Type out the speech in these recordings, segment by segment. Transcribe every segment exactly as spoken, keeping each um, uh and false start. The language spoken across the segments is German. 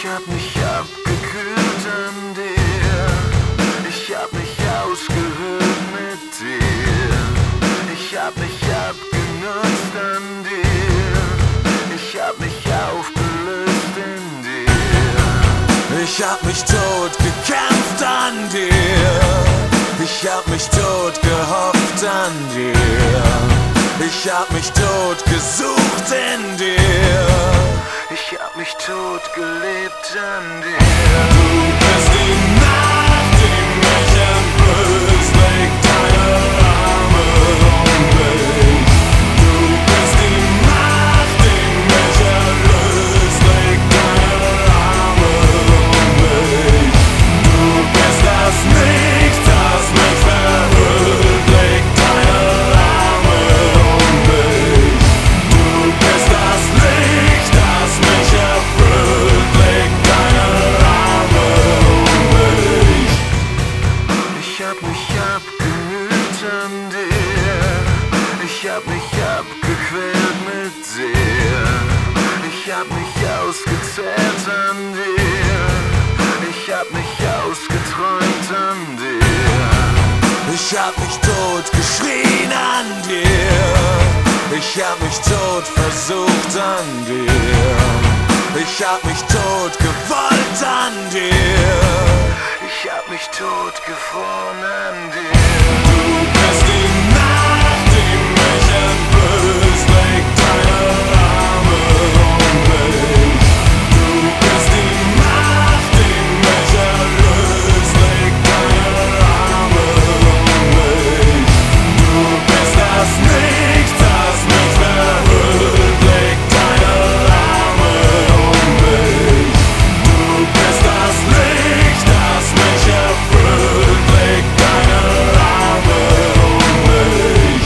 Ich hab mich abgekühlt an dir. Ich hab mich ausgehöhlt mit dir. Ich hab mich abgenutzt an dir. Ich hab mich aufgelöst in dir. Ich hab mich tot gekämpft an dir. Ich hab mich tot gehofft an dir. Ich hab mich tot gesucht in dir. Ich hab mich tot gelebt an dir. Du bist die Nacht, die mich entblößt, leg deine Arme um mich. Du bist die Nacht, die mich erlöst, leg deine Arme um mich. Du bist das Nichts, das mich verhüllt, leg deine Arme um mich. Du bist das Licht, das mich erfüllt, leg deine Arme um mich. Ich hab mich abgemüht an dir. Ich hab mich abgequält mit dir. Ich hab mich ausgezehrt an dir. Ich hab mich ausgeträumt an dir. Ich hab mich tot geschrien an dir. Ich hab mich tot versucht an dir. Ich hab mich tot gewollt an dir. Ich hab mich tot gefroren an dir. Du bist die Nacht, die mich entblößt, leg deine Arme um mich. Du bist die Nacht, die mich erlöst, leg deine Arme um mich. Du bist das Nichts, das mich verhüllt, leg deine Arme um mich. Du bist das Licht, das mich erfüllt, leg deine Arme um mich.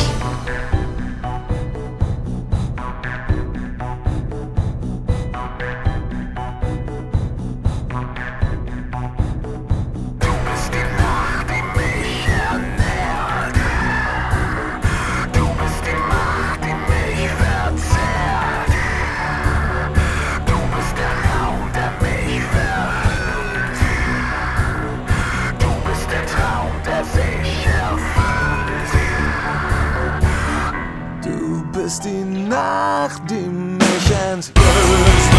Du bist die Nacht, die mich ernährt. Du bist die Macht, die mich verzehrt. Du bist der Raum, der mich verhüllt. Du bist der Traum, der sich erfüllt. Du bist die Nacht, die mich entlöst.